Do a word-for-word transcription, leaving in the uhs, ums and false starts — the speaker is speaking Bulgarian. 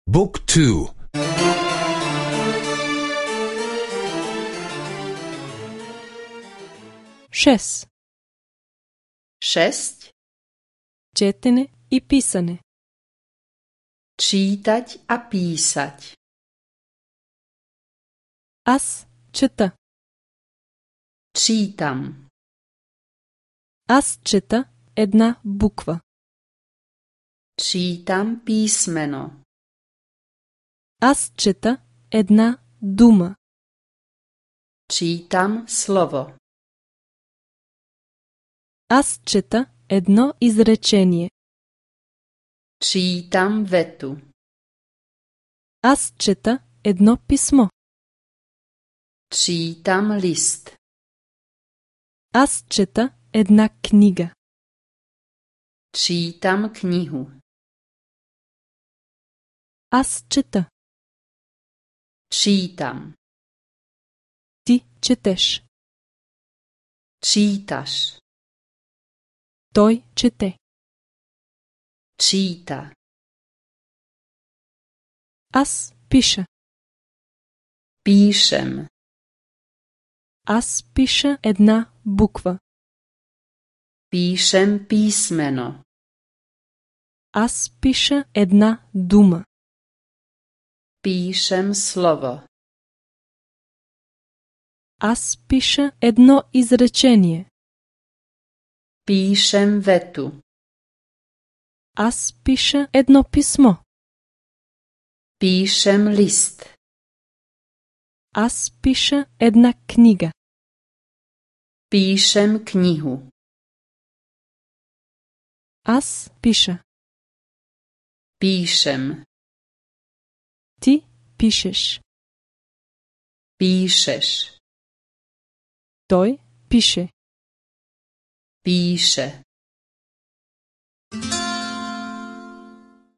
بوك تو. Šest. Šest. Čitanje i pisanje. Čítať a písať. Аз чета. Čítam. Аз чета една буква. Čítam písmeno. Аз чета една дума. Čítam slovo. Аз чета едно изречение. Čítam vetu. Аз чета едно писмо. Čítam list. Аз чета една книга. Čítam knihu. Аз чета. Čítam. Ти четеш. Čítaš. Той чете. Číta. Аз пиша. Píšem. Аз пиша една буква. Píšem písmeno. Аз пиша една дума. Píšem slovo. Аз пиша едно изречение. Píšem vetu. Аз пиша едно писмо. Píšem list. Аз пиша една книга. Píšem knihu. Аз пиша. Píšem. Ти пишеш. Píšeš. Той пише. Píše.